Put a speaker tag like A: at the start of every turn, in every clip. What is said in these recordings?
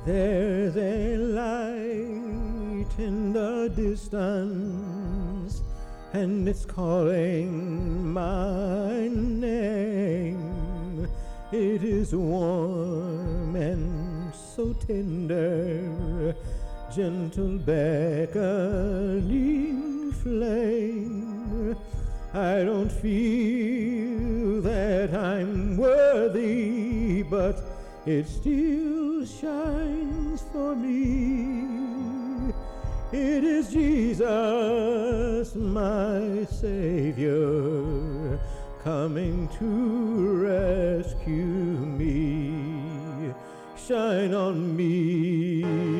A: There's a light in the distance, and it's calling my name. It is warm and so tender, gentle beckoning flame. I don't feel that I'm worthy, but it still shines for me. It is Jesus, my Savior, coming to rescue me. Shine on me,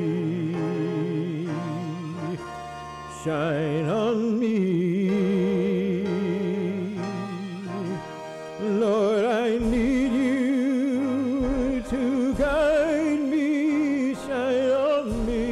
A: shine on me. Lord, I need you to guide me, shine on me.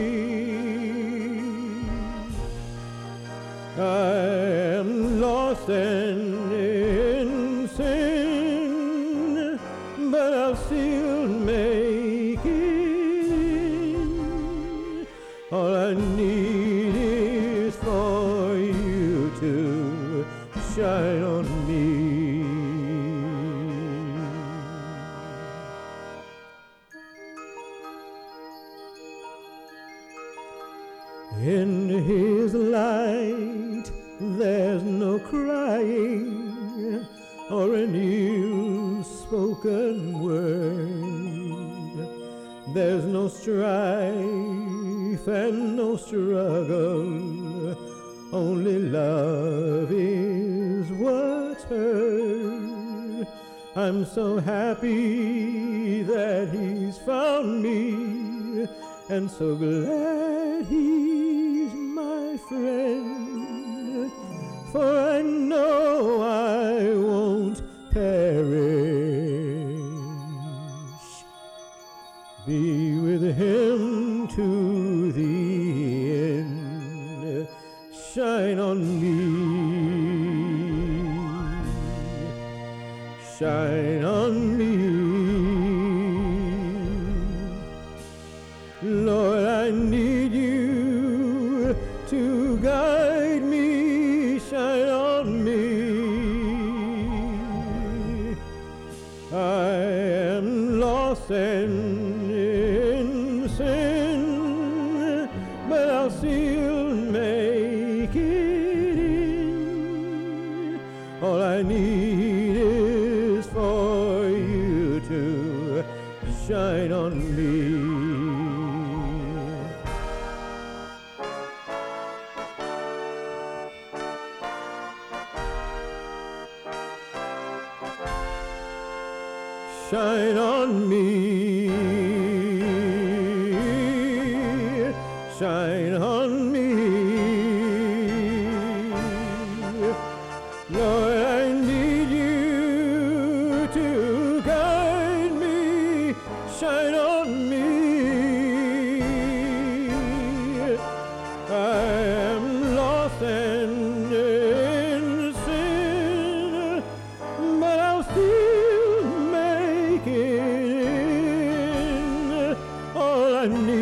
A: I am lost and in sin, but I'll still make it in. All I need is for you to shine on me. In His light there's no crying or an ill-spoken word. There's no strife and no struggle, only love is what's heard. I'm so happy that He's found me, and so glad He's my friend, for I know I won't perish. Be with Him to the end. Shine on me, shine on me. Lord, I need you to guide me, shine on me. I am lost and in sin, but I'll still make it in. All I need is for you to shine on me. Shine on me, shine on me. Lord, I need you to guide me, shine on me. I am lost and in sin, but I'll still make it in. All I need